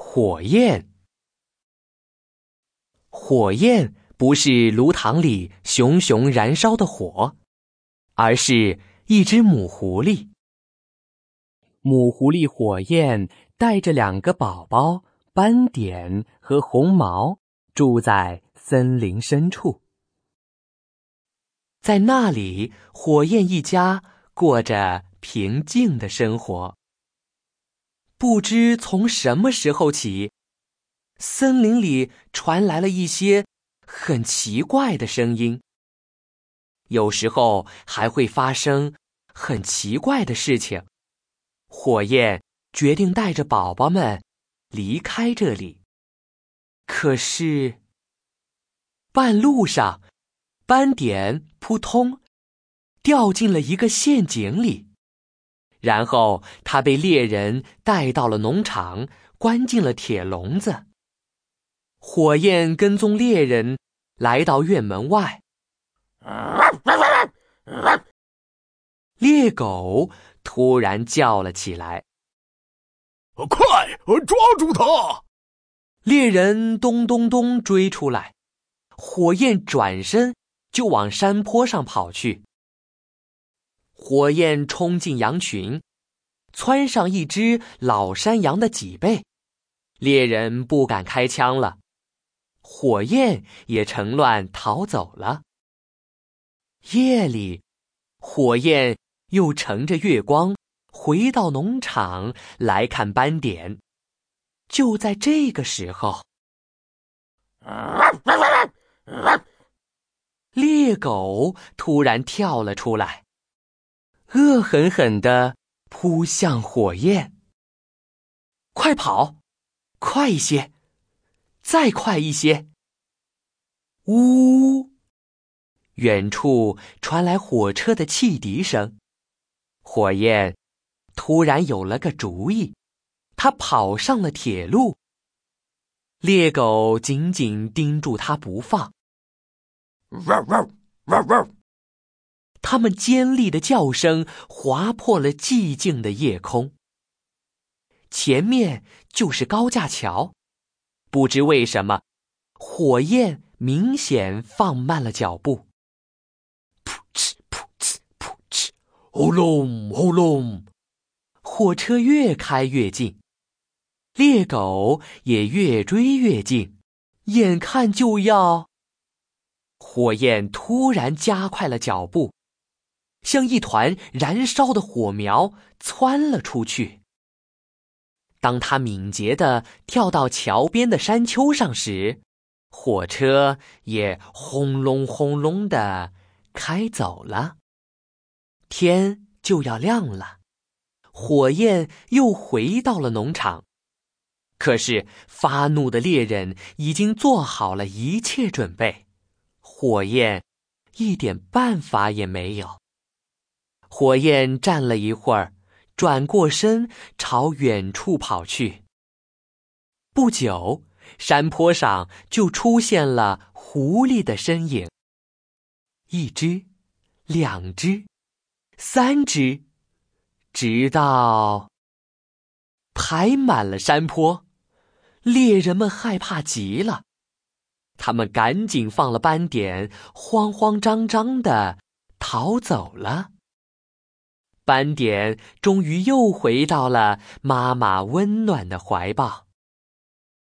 火焰。火焰不是炉膛里熊熊燃烧的火，而是一只母狐狸。母狐狸火焰带着2个宝宝斑点和红毛，住在森林深处。在那里，火焰一家过着平静的生活。不知从什么时候起，森林里传来了一些很奇怪的声音，有时候还会发生很奇怪的事情。火焰决定带着宝宝们离开这里，可是半路上，斑点扑通掉进了一个陷阱里，然后他被猎人带到了农场，关进了铁笼子。火焰跟踪猎人来到院门外，猎狗突然叫了起来： 快，抓住他！ 猎人咚咚咚追出来，火焰转身就往山坡上跑去。火焰冲进羊群，窜上一只老山羊的脊背，猎人不敢开枪了，火焰也乘乱逃走了。夜里，火焰又乘着月光回到农场来看斑点。就在这个时候，猎狗突然跳了出来，恶狠狠地扑向火焰。快跑，快一些，再快一些！呜！远处传来火车的汽笛声。火焰突然有了个主意，他跑上了铁路。猎狗紧紧盯住他不放。它们尖利的叫声划破了寂静的夜空。前面就是高架桥，不知为什么，火焰明显放慢了脚步。噗嗤噗嗤噗嗤，轰隆轰隆，火车越开越近，猎狗也越追越近，眼看就要……火焰突然加快了脚步，像一团燃烧的火苗窜了出去。当他敏捷地跳到桥边的山丘上时，火车也轰隆轰隆地开走了。天就要亮了，火焰又回到了农场。可是发怒的猎人已经做好了一切准备，火焰一点办法也没有。火焰站了一会儿，转过身朝远处跑去。不久，山坡上就出现了狐狸的身影。1只，2只，3只，直到排满了山坡。猎人们害怕极了，他们赶紧放了斑点，慌慌张张地逃走了。斑点终于又回到了妈妈温暖的怀抱。